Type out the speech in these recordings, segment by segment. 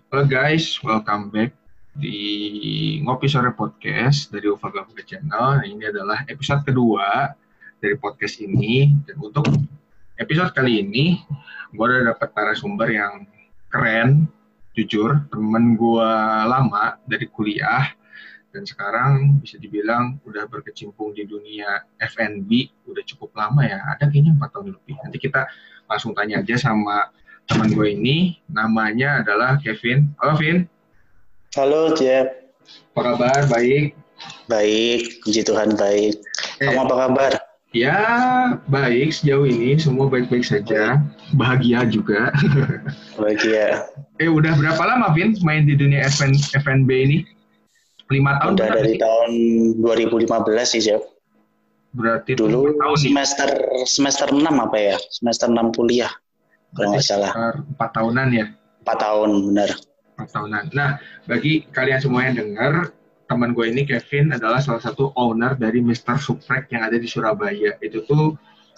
Halo guys, welcome back di Ngopi Sore Podcast dari Ufa Gabungan Channel. Ini adalah episode kedua dari podcast ini. Dan untuk episode kali ini, gue udah dapet narasumber yang keren, jujur. Temen gue lama dari kuliah, dan sekarang bisa dibilang udah berkecimpung di dunia F&B, udah cukup lama ya, ada kayaknya 4 tahun lebih. Nanti kita langsung tanya aja sama teman gue ini, namanya adalah Kevin. Halo, Vin. Halo, Jeff. Apa kabar? Baik? Baik, puji Tuhan baik. Kamu apa kabar? Ya, baik sejauh ini. Semua baik-baik saja. Bahagia juga. Bahagia. Udah berapa lama, Vin, main di dunia F&B ini? 5 tahun? Udah dari tahun 2015 sih, Jeff. Berarti dulu semester 6 apa ya? Semester 6 kuliah. Kalau nggak salah. 4 tahunan ya? 4 tahun, benar. 4 tahunan. Nah, bagi kalian semua yang dengar, teman gue ini Kevin adalah salah satu owner dari Mr. Suprek yang ada di Surabaya. Itu tuh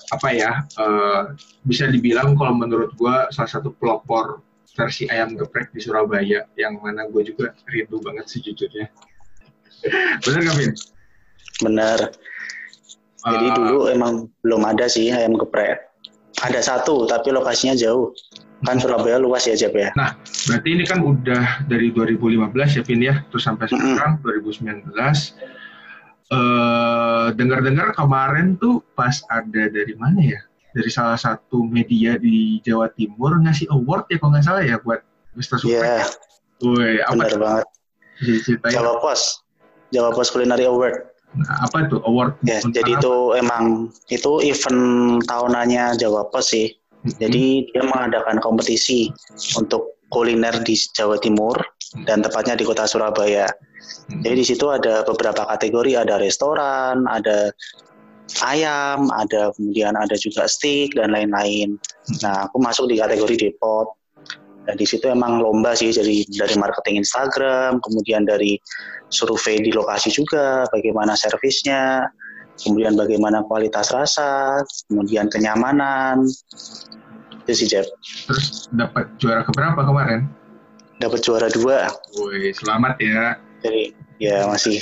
bisa dibilang kalau menurut gue salah satu pelopor versi ayam geprek di Surabaya, yang mana gue juga rindu banget sejujurnya. Bener nggak, Vin? Bener. Jadi dulu emang belum ada sih ayam geprek. Ada satu, tapi lokasinya jauh. Kan Surabaya luas ya, Jeb ya. Nah, berarti ini kan udah dari 2015 ya, Vin ya, terus sampai sekarang 2019. Dengar-dengar kemarin tuh pas ada dari mana ya? Dari salah satu media di Jawa Timur ngasih award ya, kalau nggak salah ya, buat Mr. Suprek. Iya, benar banget. Jawa Pos Culinary Award. Nah, apa itu award? Ya, jadi itu emang itu event tahunannya Jawa Pos sih. Jadi dia mengadakan kompetisi untuk kuliner di Jawa Timur dan tepatnya di kota Surabaya. Jadi di situ ada beberapa kategori, ada restoran, ada ayam, kemudian ada juga steak dan lain-lain. Nah, aku masuk di kategori depot. Dan di situ emang lomba sih, jadi dari marketing Instagram, kemudian dari survei di lokasi juga, bagaimana servisnya, kemudian bagaimana kualitas rasa, kemudian kenyamanan. Itu sih, Jeff. Terus dapat juara keberapa kemarin? Dapat juara 2. Woi, selamat ya. Jadi ya masih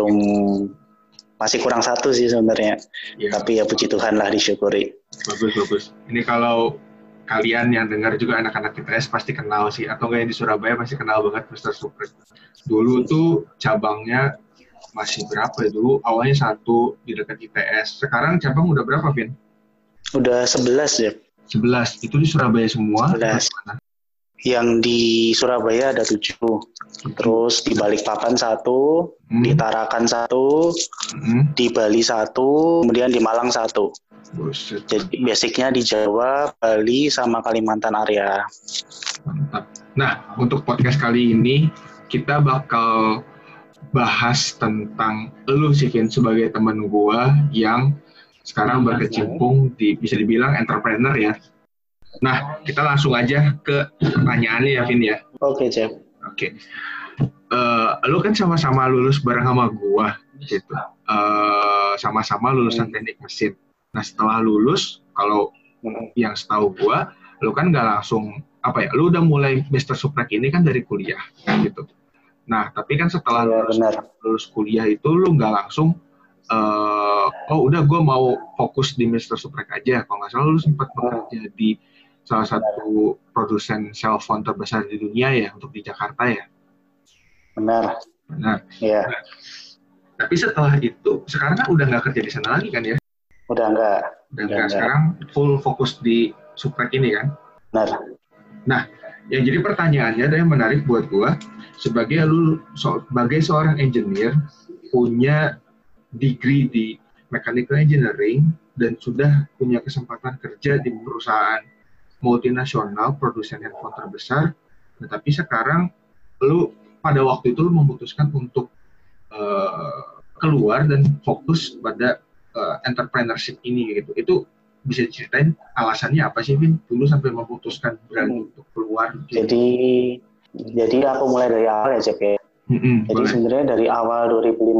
kurang 1 sih sebenarnya. Ya. Tapi ya puji Tuhan lah, disyukuri. Bagus. Ini kalau kalian yang dengar juga anak-anak ITS pasti kenal sih, atau nggak yang di Surabaya pasti kenal banget Mr. Suprek. Dulu tuh cabangnya masih berapa ya dulu? Awalnya 1 di dekat ITS. Sekarang cabang udah berapa, Vin? Udah 11 ya. 11. Itu di Surabaya semua? 11. Yang di Surabaya ada 7. Terus di Balikpapan 1, di Tarakan 1, di Bali 1, kemudian di Malang 1. Buset. Jadi basicnya di Jawa, Bali, sama Kalimantan area. Mantap. Nah, untuk podcast kali ini kita bakal bahas tentang lu sih, Vin, sebagai temen gua yang sekarang berkecimpung di, bisa dibilang, entrepreneur ya. Nah, kita langsung aja ke pertanyaannya ya, Vin ya. Oke, Jeff. Oke. Lu kan sama-sama lulus bareng sama gua gitu. Sama-sama lulusan teknik mesin. Nah, setelah lulus, kalau yang setahu gua, lu kan nggak langsung lu udah mulai Mr. Suprek ini kan dari kuliah gitu. Nah, tapi kan setelah lulus kuliah itu lu nggak langsung udah gue mau fokus di Mr. Suprek aja. Kalau nggak salah lu sempat bekerja di salah satu produsen cell phone terbesar di dunia ya, untuk di Jakarta ya. Benar. Iya. Nah, tapi setelah itu sekarang kan udah nggak kerja di sana lagi kan ya? Udah enggak. Sekarang full fokus di Suprek ini kan? Benar. Nah, yang jadi pertanyaannya yang menarik buat gue, sebagai seorang engineer, punya degree di mechanical engineering, dan sudah punya kesempatan kerja di perusahaan multinasional produsen handphone terbesar, tetapi sekarang pada waktu itu lu memutuskan untuk keluar dan fokus pada entrepreneurship ini gitu. Itu bisa diceritain alasannya apa sih, Vin, dulu sampai memutuskan berani untuk keluar gitu? Jadi aku mulai dari awal ya, Cep ya. Jadi sebenarnya dari awal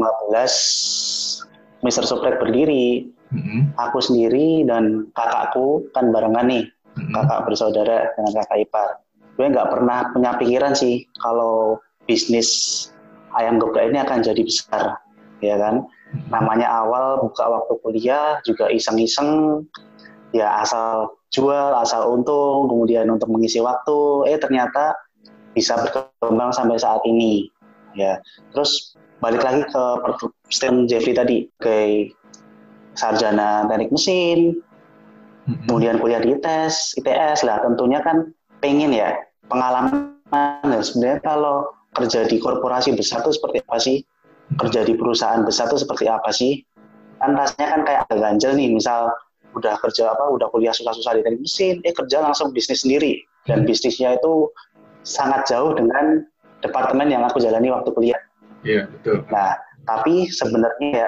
2015 Mr. Suprek berdiri. Aku sendiri dan kakakku kan barengan nih, kakak bersaudara dengan kakak ipar. gue nggak pernah punya pikiran sih kalau bisnis ayam geprek ini akan jadi besar, ya kan? Namanya awal buka waktu kuliah juga iseng-iseng, ya asal jual, asal untung, kemudian untuk mengisi waktu, ternyata bisa berkembang sampai saat ini, ya. Terus balik lagi ke statement Jeffrey tadi, kayak sarjana teknik mesin, kemudian kuliah di ITS lah, tentunya kan pengen ya pengalaman. Nah, sebenarnya kalau kerja di korporasi besar itu seperti apa sih? Kerja di perusahaan besar itu seperti apa sih? Kan rasanya kan kayak agak ganjel nih, misal udah kuliah susah-susah di teknik mesin, kerja langsung bisnis sendiri, dan bisnisnya itu sangat jauh dengan departemen yang aku jalani waktu kuliah. Iya, betul. Nah, tapi sebenarnya ya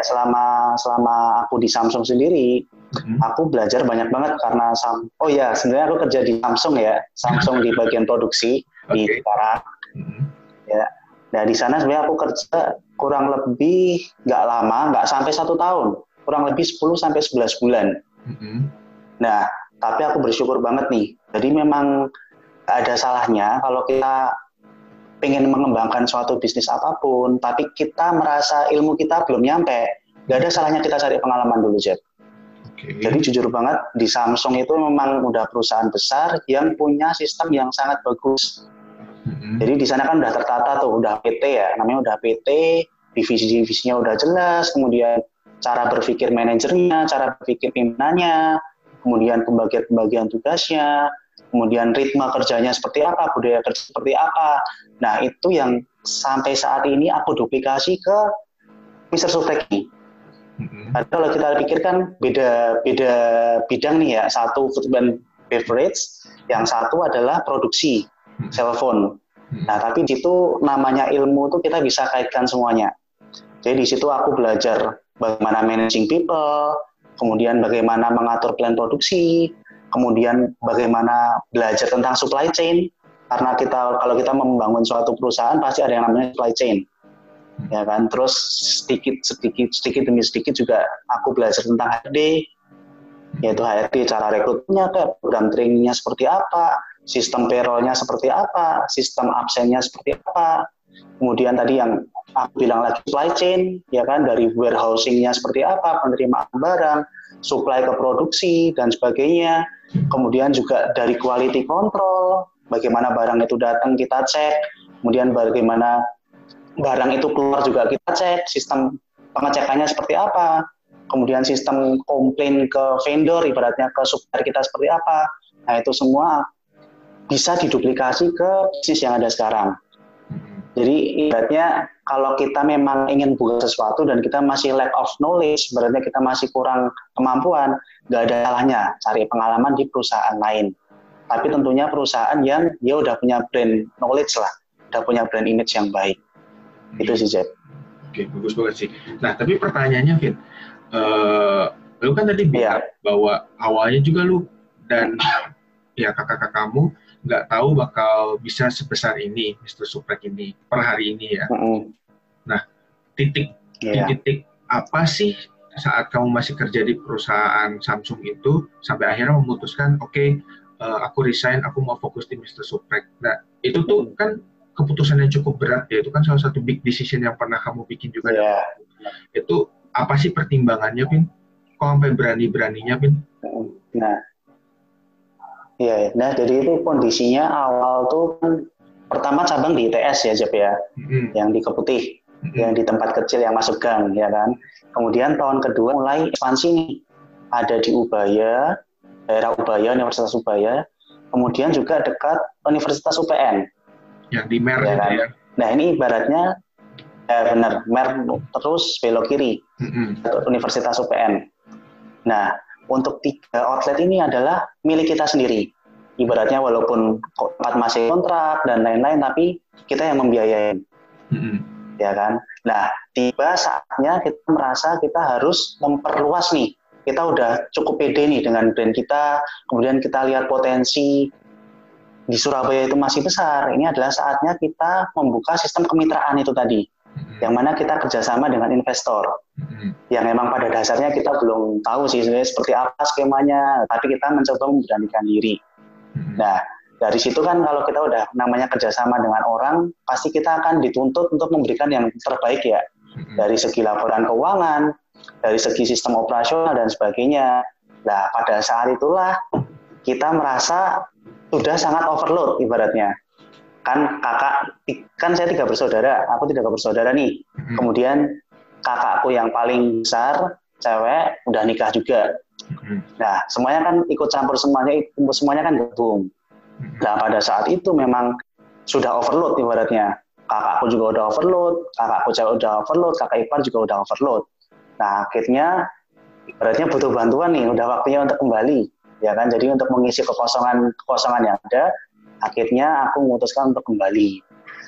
selama aku di Samsung sendiri, aku belajar banyak banget karena sebenarnya aku kerja di Samsung ya, Samsung di bagian produksi di Cikarang. Ya. Nah, di sana sebenarnya aku kerja kurang lebih nggak lama, nggak sampai 1 tahun, kurang lebih 10 sampai 11 bulan. Nah, tapi aku bersyukur banget nih. Jadi memang gak ada salahnya kalau kita pengen mengembangkan suatu bisnis apapun, tapi kita merasa ilmu kita belum nyampe, gak ada salahnya kita cari pengalaman dulu, Jeff. Jadi jujur banget, di Samsung itu memang udah perusahaan besar yang punya sistem yang sangat bagus. Jadi di sana kan udah tertata tuh, udah PT ya, namanya udah PT, divisi-divisinya udah jelas, kemudian cara berpikir manajernya, cara berpikir pimpinannya, kemudian pembagian tugasnya, kemudian ritme kerjanya seperti apa, budaya kerja seperti apa. Nah, itu yang sampai saat ini aku duplikasi ke Mr. Suprek ini. Karena kalau kita pikirkan beda bidang nih ya, satu food and beverage, yang satu adalah produksi cell phone. Nah, tapi di situ namanya ilmu itu kita bisa kaitkan semuanya. Jadi di situ aku belajar bagaimana managing people, kemudian bagaimana mengatur plan produksi, kemudian bagaimana belajar tentang supply chain, karena kalau kita membangun suatu perusahaan pasti ada yang namanya supply chain, ya kan. Terus sedikit demi sedikit juga aku belajar tentang HRD, yaitu HRD, cara rekrutnya, program trainingnya seperti apa, sistem payroll-nya seperti apa, sistem absennya seperti apa, kemudian tadi yang aku bilang lagi supply chain, ya kan, dari warehousing-nya seperti apa, penerimaan barang, supply ke produksi dan sebagainya. Kemudian juga dari quality control, bagaimana barang itu datang kita cek, kemudian bagaimana barang itu keluar juga kita cek, sistem pengecekannya seperti apa, kemudian sistem komplain ke vendor, ibaratnya ke supplier kita seperti apa. Nah, itu semua bisa diduplikasi ke bisnis yang ada sekarang. Jadi ibaratnya kalau kita memang ingin buka sesuatu dan kita masih lack of knowledge, berarti kita masih kurang kemampuan, nggak ada salahnya cari pengalaman di perusahaan lain. Tapi tentunya perusahaan yang dia udah punya brand knowledge lah, udah punya brand image yang baik. Itu sih, Jeff. Oke, bagus banget sih. Nah, tapi pertanyaannya, Fit, lu kan tadi bilang bahwa awalnya juga lu dan ya kakak-kakak kamu nggak tahu bakal bisa sebesar ini, Mr. Suprek ini, per hari ini ya. Nah, titik apa sih saat kamu masih kerja di perusahaan Samsung itu, sampai akhirnya memutuskan, oke, aku resign, aku mau fokus di Mr. Suprek. Nah, itu tuh kan keputusan yang cukup berat ya, itu kan salah satu big decision yang pernah kamu bikin juga. Itu apa sih pertimbangannya, Pin? Kok sampai berani-beraninya, Pin? Nah jadi itu kondisinya awal tuh kan, pertama cabang di ITS ya, Jep ya, yang di Keputih, yang di tempat kecil yang masuk gang, ya kan. Kemudian tahun kedua mulai ekspansi nih, ada di Ubaya, daerah Ubaya, Universitas Ubaya, kemudian juga dekat Universitas UPN. Yang di Mer ya kan? Ya. Nah ini ibaratnya, benar, Mer terus belok kiri, Universitas UPN. Nah, untuk 3 outlet ini adalah milik kita sendiri. Ibaratnya walaupun tempat masih kontrak dan lain-lain, tapi kita yang membiayai. Ya kan? Nah, tiba saatnya kita merasa kita harus memperluas nih. Kita udah cukup pede nih dengan brand kita, kemudian kita lihat potensi di Surabaya itu masih besar. Ini adalah saatnya kita membuka sistem kemitraan itu tadi, yang mana kita kerjasama dengan investor. Yang memang pada dasarnya kita belum tahu sih sebenarnya seperti apa skemanya, tapi kita mencoba memberanikan diri. Nah, dari situ kan kalau kita udah namanya kerjasama dengan orang, pasti kita akan dituntut untuk memberikan yang terbaik ya. Dari segi laporan keuangan, dari segi sistem operasional dan sebagainya. Nah, pada saat itulah kita merasa sudah sangat overload ibaratnya. Kan saya 3 bersaudara, aku 3 bersaudara nih. Kemudian kakakku yang paling besar, cewek, udah nikah juga. Nah, semuanya kan ikut campur, semuanya kan gabung. Nah, pada saat itu memang sudah overload ibaratnya. Kakakku juga udah overload, kakakku cewek udah overload, kakak ipar juga udah overload. Nah, akhirnya ibaratnya butuh bantuan nih, udah waktunya untuk kembali. Ya kan, jadi untuk mengisi kekosongan yang ada, akhirnya aku memutuskan untuk kembali.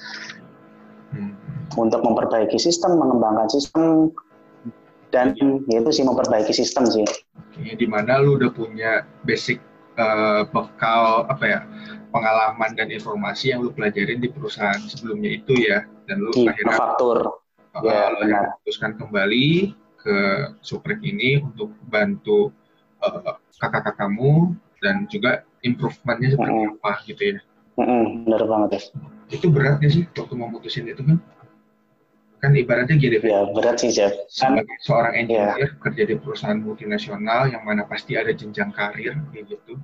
Untuk memperbaiki sistem, mengembangkan sistem, dan itu sih memperbaiki sistem sih. Di mana lu udah punya basic bekal pengalaman dan informasi yang lu pelajarin di perusahaan sebelumnya itu ya, dan lu akhirnya memutuskan kembali ke Suprek ini untuk bantu kakak-kakakmu dan juga improvementnya seperti apa gitu ya. Benar banget ya. Itu berat nggak sih waktu memutusin itu kan ibaratnya gini, ya berat sih Jeff. Sebagai seorang engineer kerja di perusahaan multinasional yang mana pasti ada jenjang karir kayak gitu,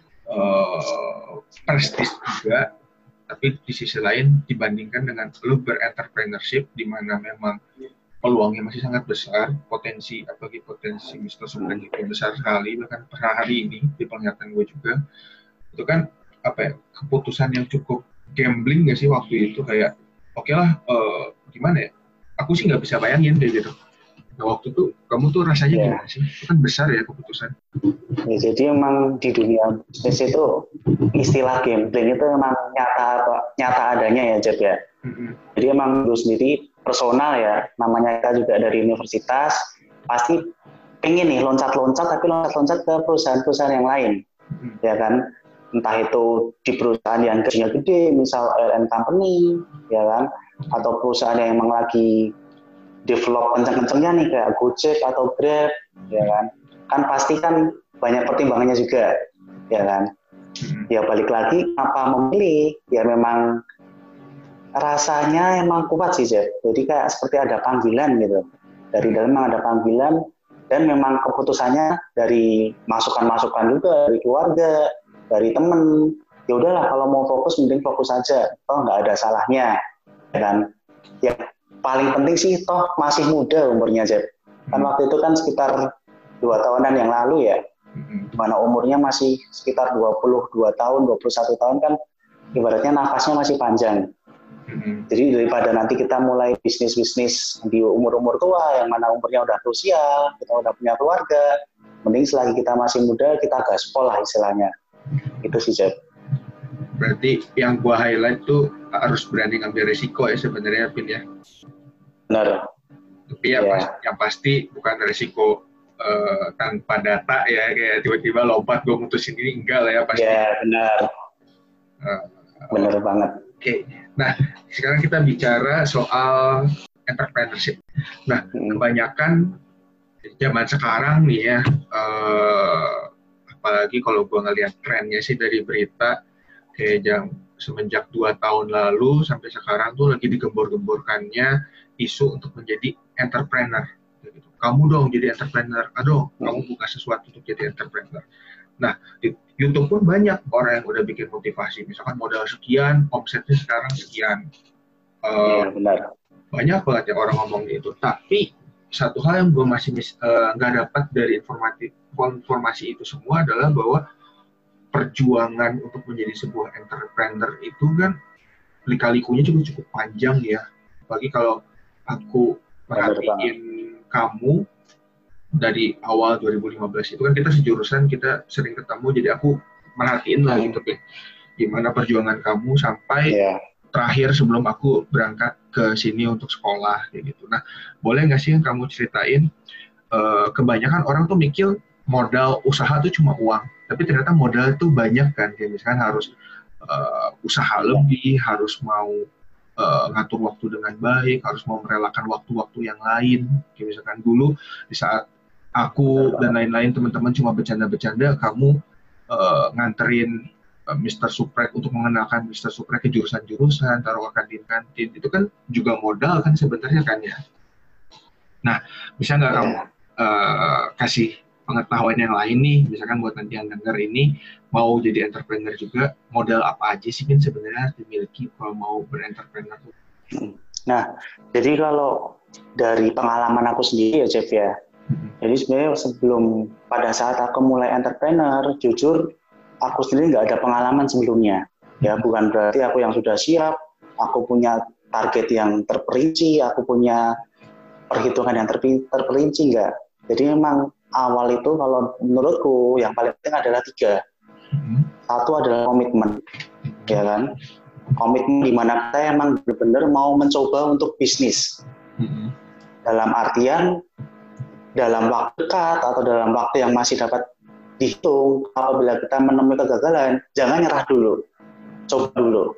prestis juga, tapi di sisi lain dibandingkan dengan lu berentrpreneurship di mana memang peluangnya masih sangat besar, potensi Mr. Suprek itu besar sekali, bahkan per hari ini di penglihatan gue juga itu kan keputusan yang cukup gambling nggak sih waktu itu, kayak oke lah, gimana ya, aku sih nggak bisa bayangin kayak gitu. Nah, waktu itu kamu tuh rasanya gimana sih? Itu kan besar ya keputusan. Ya, jadi emang di dunia bisnis itu istilah gambling itu emang nyata adanya ya Jeff ya. Jadi emang lu sendiri personal ya, namanya kita juga dari universitas, pasti pengen nih loncat-loncat, tapi loncat-loncat ke perusahaan-perusahaan yang lain, ya kan? Entah itu di perusahaan yang gajinya gede, misal LN Company, ya kan? Atau perusahaan yang emang lagi develop kenceng-kencengnya nih kayak Gojek atau Grab, ya kan? Kan pasti kan banyak pertimbangannya juga, ya kan? Ya balik lagi, apa memilih? Ya memang rasanya emang kuat sih, Jeff. Jadi kayak seperti ada panggilan gitu. Dari dalam memang ada panggilan, dan memang keputusannya dari masukan-masukan juga, dari keluarga, dari temen. Ya udahlah, kalau mau fokus, mending fokus aja. Toh nggak ada salahnya, ya kan? Yang paling penting sih, toh masih muda umurnya, Jeff. Kan waktu itu kan sekitar 2 tahunan yang lalu ya, dimana umurnya masih sekitar 22 tahun, 21 tahun kan, ibaratnya nafasnya masih panjang. Jadi daripada nanti kita mulai bisnis-bisnis di umur-umur tua, yang mana umurnya udah krusial, kita udah punya keluarga, mending selagi kita masih muda, kita gaspol lah istilahnya. Itu sih, Jeff. Berarti yang gua highlight tuh harus berani ngambil resiko ya sebenarnya, Pin ya. Benar. Tapi yang pasti bukan resiko tanpa data ya, kayak tiba-tiba lompat gue mutusin ini, enggak lah ya pasti. Ya, benar. Benar banget. Oke. Nah, sekarang kita bicara soal entrepreneurship. Nah, kebanyakan zaman sekarang nih ya, apalagi kalau gue ngeliat trennya sih dari berita, kayak semenjak 2 tahun lalu sampai sekarang tuh lagi digembor-gemborkannya isu untuk menjadi entrepreneur. Gitu. Kamu dong jadi entrepreneur, kamu buka sesuatu untuk jadi entrepreneur. Nah, di YouTube pun banyak orang yang udah bikin motivasi, misalkan modal sekian, omsetnya sekarang sekian. Benar. Banyak banget yang orang ngomong gitu. Tapi satu hal yang gue masih nggak dapat dari informasi itu semua adalah bahwa perjuangan untuk menjadi sebuah entrepreneur itu kan lika-likunya juga cukup panjang ya. Apalagi kalau aku perhatiin kamu dari awal 2015 itu kan kita sejurusan, kita sering ketemu, jadi aku merhatiin lah gitu kan gimana perjuangan kamu sampai terakhir sebelum aku berangkat ke sini untuk sekolah kayak gitu. Nah, boleh nggak sih kamu ceritain, kebanyakan orang tuh mikir modal usaha tuh cuma uang, tapi ternyata modal tuh banyak kan, kayak misalkan harus usaha lebih, harus mau ngatur waktu dengan baik, harus mau merelakan waktu-waktu yang lain. Kayak misalkan dulu di saat aku dan lain-lain teman-teman cuma bercanda-bercanda, kamu nganterin Mr. Suprek untuk mengenalkan Mr. Suprek ke jurusan-jurusan, taruh ke kantin-kantin, itu kan juga modal kan sebenarnya kan ya. Nah, bisa nggak kamu kasih pengetahuan yang lain nih, misalkan buat nanti yang dengar ini mau jadi entrepreneur juga, modal apa aja sih kan sebenarnya harus dimiliki kalau mau berentrepreneur? Nah, jadi kalau dari pengalaman aku sendiri ya Jeff ya, jadi sebenarnya sebelum pada saat aku mulai entrepreneur, jujur aku sendiri nggak ada pengalaman sebelumnya. Ya, bukan berarti aku yang sudah siap, aku punya target yang terperinci, aku punya perhitungan yang terperinci, enggak. Jadi memang awal itu kalau menurutku yang paling penting adalah 3. Satu adalah komitmen, ya kan? Komitmen di mana kita emang benar-benar mau mencoba untuk bisnis. Dalam artian dalam waktu dekat atau dalam waktu yang masih dapat dihitung, apabila kita menemui kegagalan, jangan nyerah dulu, coba dulu.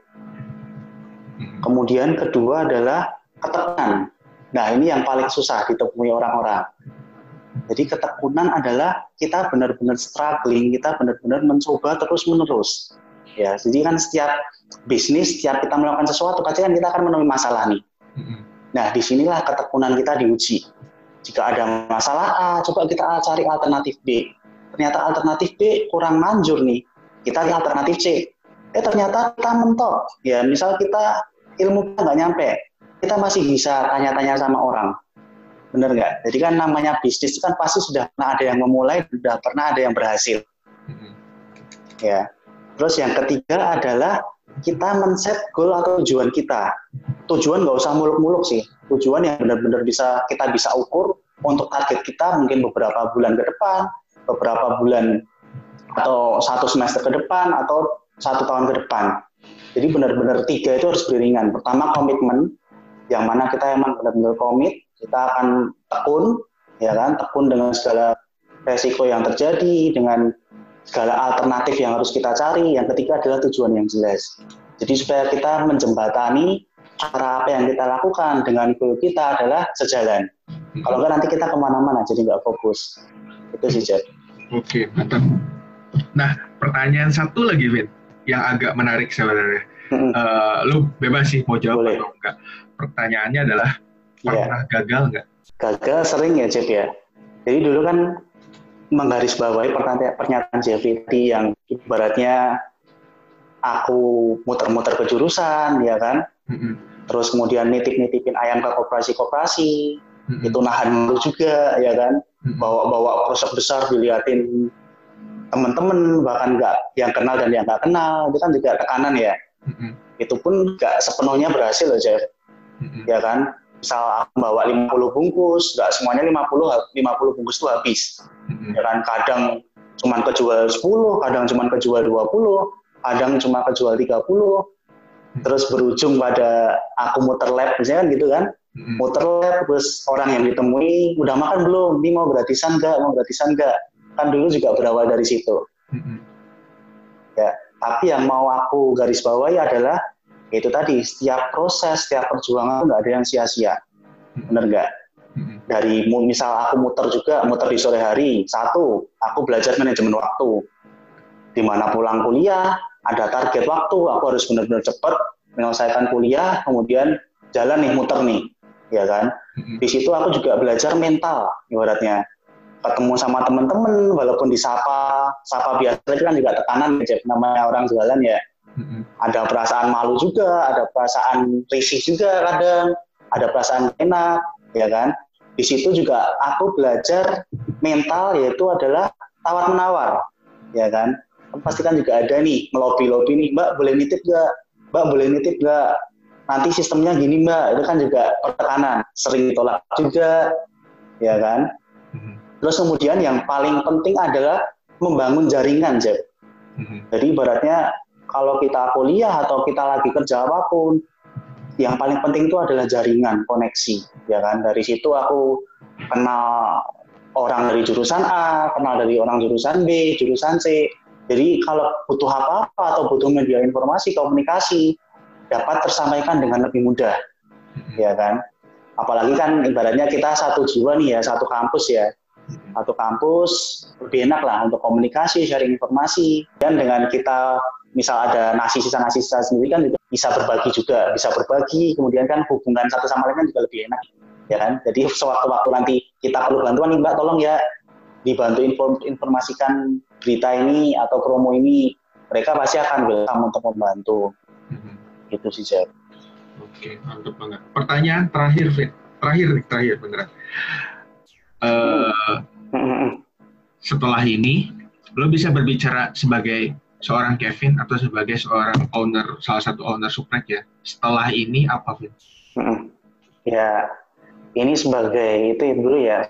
Kemudian kedua adalah ketekunan. Nah, ini yang paling susah ditemui orang-orang. Jadi ketekunan adalah kita benar-benar struggling, kita benar-benar mencoba terus-menerus. Ya, jadi kan setiap bisnis, setiap kita melakukan sesuatu, pasti kan kita akan menemui masalah nih. Nah, disinilah ketekunan kita diuji. Jika ada masalah A, coba kita cari alternatif B. Ternyata alternatif B kurang manjur nih, kita lihat alternatif C. Ternyata kita mentok. Ya, misal kita ilmu kita nggak nyampe, kita masih bisa tanya-tanya sama orang. Bener nggak? Jadi kan namanya bisnis itu kan pasti sudah pernah ada yang memulai, sudah pernah ada yang berhasil. Ya. Terus yang ketiga adalah kita men-set goal atau tujuan kita. Tujuan nggak usah muluk-muluk sih. Tujuan yang benar-benar kita bisa ukur untuk target kita mungkin beberapa bulan ke depan, beberapa bulan atau 1 semester ke depan atau 1 tahun ke depan. Jadi benar-benar 3 itu harus beriringan. Pertama komitmen, yang mana kita emang benar-benar komit, kita akan tekun, ya kan, tekun dengan segala resiko yang terjadi, dengan segala alternatif yang harus kita cari. Yang ketiga adalah tujuan yang jelas. Jadi supaya kita menjembatani cara apa yang kita lakukan dengan goal kita adalah sejalan. Kalau enggak nanti kita kemana-mana, jadi nggak fokus. Itu sih, Jad. Oke, mantap. Nah, pertanyaan satu lagi, Vin, yang agak menarik sebenarnya. Lu bebas sih mau jawab atau enggak. Pertanyaannya adalah, pernah gagal nggak? Gagal sering ya, Jeff ya. Jadi dulu kan menggarisbawahi pernyataan Jeffrey tadi yang ibaratnya aku muter-muter ke jurusan, ya kan? Terus kemudian nitip-nitipin ayam ke koperasi-koperasi, itu nahan malu juga, ya kan? Bawa-bawa prospek besar diliatin teman-teman, bahkan nggak yang kenal dan yang nggak kenal, itu kan juga tekanan ya. Itu pun nggak sepenuhnya berhasil loh, Jeff. Ya kan? Misal aku bawa 50 bungkus, nggak semuanya 50 bungkus itu habis. Ya kan? Kadang cuma kejual 10, kadang cuma kejual 20, kadang cuma kejual 30, terus berujung pada aku muter lab, misalnya kan gitu kan, muter lab, terus orang yang ditemui, udah makan belum? Ini mau gratisan nggak? Kan dulu juga berawal dari situ. Ya, tapi yang mau aku garis bawahi adalah, itu tadi, setiap proses, setiap perjuangan nggak ada yang sia-sia, bener nggak? Dari misal aku muter di sore hari, 1, aku belajar manajemen waktu, dimana pulang kuliah, ada target waktu, aku harus benar-benar cepat menyelesaikan kuliah, kemudian jalan nih, muter nih, ya kan? Di situ aku juga belajar mental, ibaratnya ketemu sama teman-teman, walaupun disapa biasa itu kan juga tekanan, namanya orang jualan ya. Ada perasaan malu juga, ada perasaan risih juga kadang, ada perasaan enak, ya kan? Di situ juga aku belajar mental, yaitu adalah tawar-menawar, ya kan? Pasti kan juga ada nih, melobi-lobi nih, Mbak boleh nitip nggak? Nanti sistemnya gini Mbak, itu kan juga pertekanan, sering ditolak juga, ya kan? Terus kemudian yang paling penting adalah membangun jaringan, Jeb. Jadi ibaratnya kalau kita kuliah atau kita lagi kerja apapun, yang paling penting itu adalah jaringan, koneksi, ya kan? Dari situ aku kenal orang dari jurusan A, kenal dari orang jurusan B, jurusan C. Jadi kalau butuh apa-apa atau butuh media informasi, komunikasi, dapat tersampaikan dengan lebih mudah, ya kan? Apalagi kan ibaratnya kita satu jiwa nih ya, satu kampus ya. Satu kampus lebih enak lah untuk komunikasi, sharing informasi. Dan dengan kita misal ada sisa-nasi sendiri kan juga bisa berbagi, kemudian kan hubungan satu sama lain kan juga lebih enak, ya kan? Jadi sewaktu-waktu nanti kita perlu bantuan nih Mbak, tolong ya dibantu informasikan berita ini atau promo ini, mereka pasti akan welcome untuk membantu. Gitu sih, Jeff. Oke, mantap banget. Pertanyaan terakhir, Fit. Terakhir beneran. Setelah ini, lo bisa berbicara sebagai seorang Kevin atau sebagai seorang owner, salah satu owner Suprek ya. Setelah ini apa, Fit? Ya, ini sebagai itu dulu ya,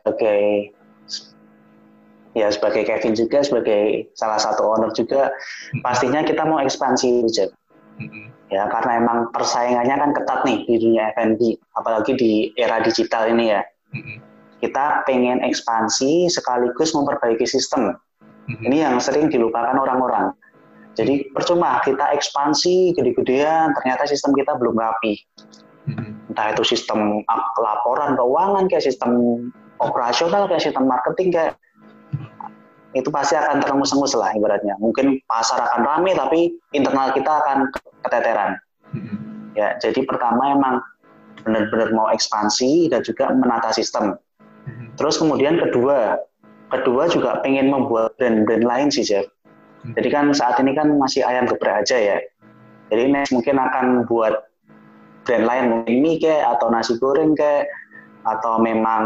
sebagai Kevin juga, sebagai salah satu owner juga, pastinya kita mau ekspansi, Jeff. Ya, karena emang persaingannya kan ketat nih di dunia F&B, apalagi di era digital ini ya. Kita pengen ekspansi sekaligus memperbaiki sistem. Ini yang sering dilupakan orang-orang. Jadi percuma kita ekspansi gede-gedean, ternyata sistem kita belum rapi. Entah itu sistem laporan keuangan, kayak sistem operasional, kayak sistem marketing, kayak itu pasti akan terengus-engus lah ibaratnya. Mungkin pasar akan ramai, tapi internal kita akan keteteran. Ya, jadi pertama emang benar-benar mau ekspansi dan juga menata sistem. Terus kemudian kedua juga pengen membuat brand-brand lain sih, Jeff. Jadi kan saat ini kan masih ayam geprek aja ya. Jadi next mungkin akan buat brand lain, mungkin mie kayak, atau nasi goreng kayak, atau memang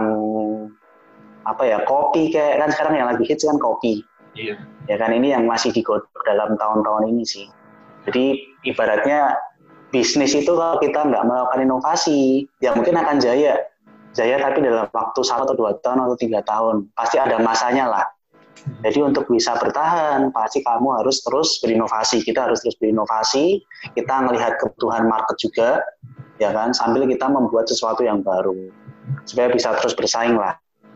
kopi kayak, kan sekarang yang lagi hits kan kopi. Iya. Ya kan, ini yang masih digodok dalam tahun-tahun ini sih. Jadi ibaratnya bisnis itu kalau kita nggak melakukan inovasi, ya mungkin akan jaya tapi dalam waktu 1 atau 2 tahun atau 3 tahun. Pasti ada masanya lah. Jadi untuk bisa bertahan, pasti kamu harus terus berinovasi. Kita harus terus berinovasi, kita melihat kebutuhan market juga, ya kan, sambil kita membuat sesuatu yang baru. Supaya bisa terus bersaing lah.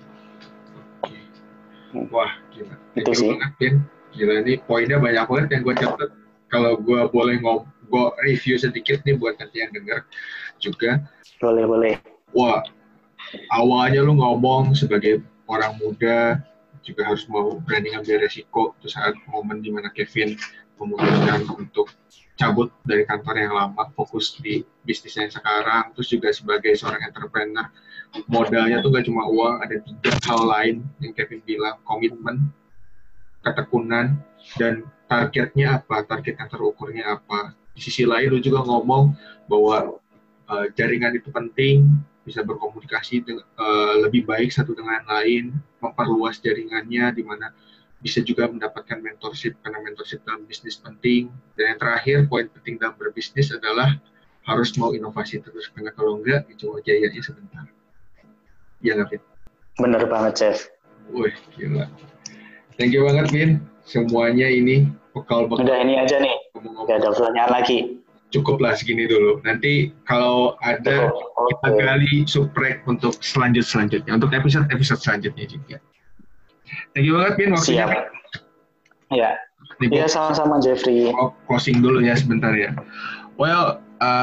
Wah, gila. Itu sih. Banget, Vin. Gila, ini poinnya banyak banget yang gue catat. Kalau gue boleh gue review sedikit nih buat nanti yang denger juga. Boleh. Wah, awalnya lu ngomong sebagai orang muda, juga harus mau berani ngambil resiko. Itu saat momen dimana Kevin memutuskan untuk cabut dari kantor yang lama, fokus di bisnisnya yang sekarang. Terus juga sebagai seorang entrepreneur, modalnya tuh gak cuma uang, ada 3 hal lain yang Kevin bilang, komitmen, ketekunan, dan targetnya apa, target yang terukurnya apa. Di sisi lain lu juga ngomong bahwa jaringan itu penting, bisa berkomunikasi lebih baik satu dengan lain, memperluas jaringannya, di mana bisa juga mendapatkan mentorship, karena mentorship dalam bisnis penting. Dan yang terakhir, poin penting dalam berbisnis adalah harus mau inovasi terus, karena kalau enggak, cuma jayanya sebentar. Iya nggak, Vin? Bener banget, Chef. Wih, gila. Thank you banget, Vin. Semuanya ini bekal. Udah ini aja nih, nggak ada pertanyaan lagi. Cukuplah segini dulu. Nanti kalau ada kita gali Suprek untuk selanjutnya, untuk episode selanjutnya juga. Thank you banget, Vin, waktunya. Siap. Ya. Iya, sama-sama, Jeffrey. Closing dulu ya sebentar ya. Well,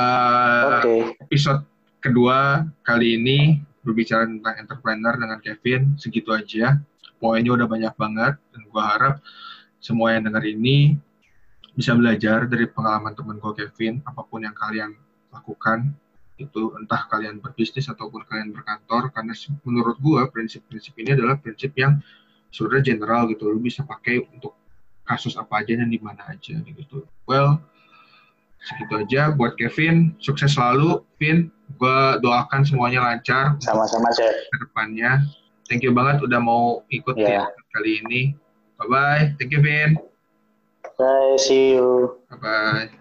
episode kedua kali ini berbicara tentang entrepreneur dengan Kevin, segitu aja. Poinnya udah banyak banget, dan gue harap semua yang dengar ini bisa belajar dari pengalaman temen gue Kevin. Apapun yang kalian lakukan, itu entah kalian berbisnis ataupun kalian berkantor, karena menurut gue prinsip-prinsip ini adalah prinsip yang sudah general gitu, lu bisa pakai untuk kasus apa aja dan di mana aja gitu. Well, segitu aja buat Kevin, sukses selalu, Vin. Gue doakan semuanya lancar. Sama-sama, Chef. Ke depannya. Thank you banget udah mau ikut ya kali ini. Bye-bye. Thank you, Vin. Bye, see you. Bye-bye.